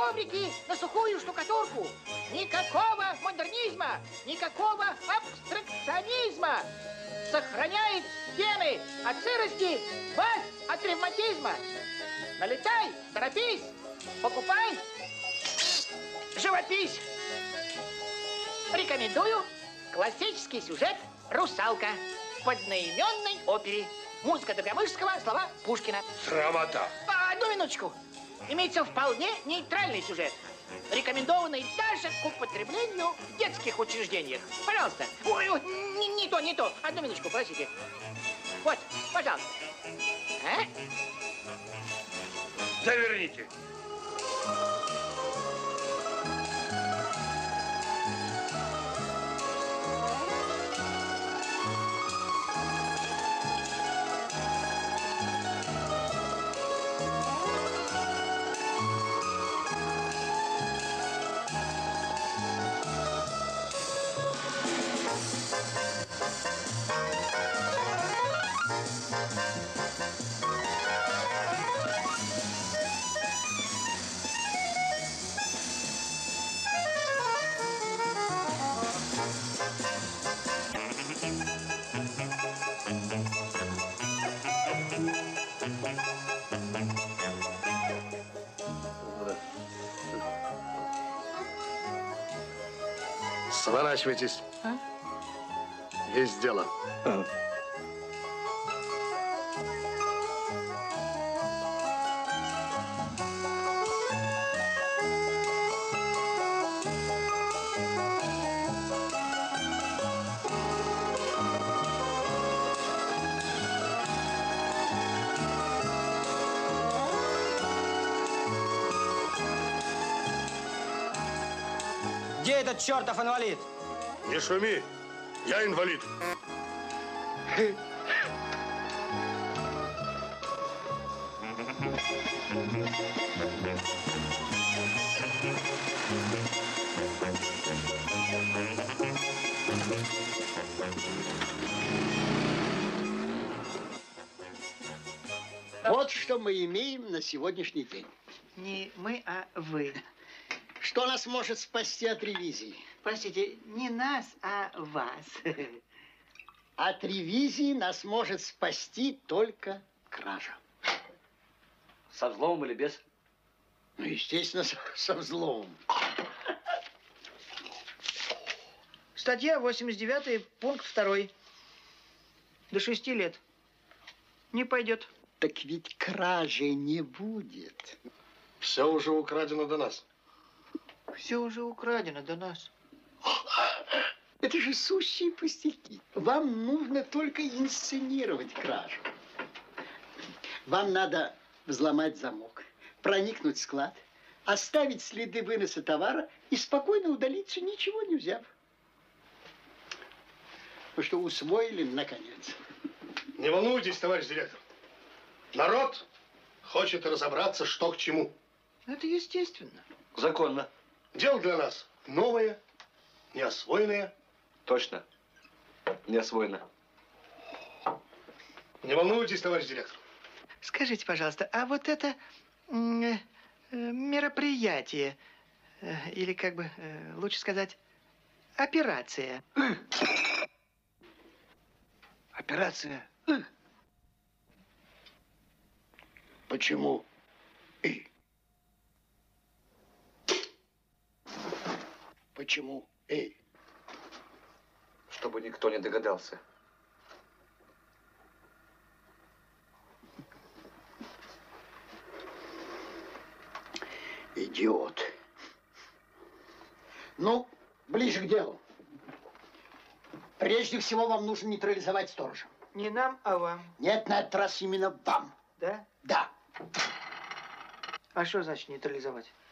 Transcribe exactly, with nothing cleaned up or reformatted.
коврики на сухую штукатурку. Никакого модернизма, никакого абстракционизма. Сохраняет стены от сырости, вас от ревматизма. Налетай, торопись, покупай, живопись. Рекомендую классический сюжет «Русалка» в одноименной опере. Музыка Доргомышского, слова Пушкина. Срамота. А, одну минуточку. Имеется вполне нейтральный сюжет, рекомендованный даже к употреблению в детских учреждениях. Пожалуйста. Ой, ой, не, не то, не то. Одну минуточку, простите. Вот, пожалуйста. А? Заверните. Сворачивайтесь. А? Есть дело. А. Где этот чертов инвалид? Не шуми, я инвалид. Вот что мы имеем на сегодняшний день. Не мы, а вы. Что нас может спасти от ревизии? Простите, не нас, а вас. От ревизии нас может спасти только кража. Со взломом или без? Ну, естественно, со, со взломом. Статья восемьдесят девятая, пункт второй. До шести лет. Не пойдет. Так ведь кражи не будет. Все уже украдено до нас. Все уже украдено до нас. Это же сущие пустяки. Вам нужно только инсценировать кражу. Вам надо взломать замок, проникнуть в склад, оставить следы выноса товара и спокойно удалиться, ничего не взяв. Вы что, усвоили, наконец? Не волнуйтесь, товарищ директор. Народ хочет разобраться, что к чему. Это естественно. Законно. Дело для нас новое, неосвоенное. Точно. Не освоено. Не волнуйтесь, товарищ директор. Скажите, пожалуйста, а вот это э, мероприятие, э, или как бы э, лучше сказать, операция. Операция. Почему? И? Почему? Эй. Чтобы никто не догадался. Идиот. Ну, ближе к делу. Прежде всего, вам нужно нейтрализовать сторожа. Не нам, а вам. Нет, на этот раз именно вам. Да? Да. А что значит нейтрализовать?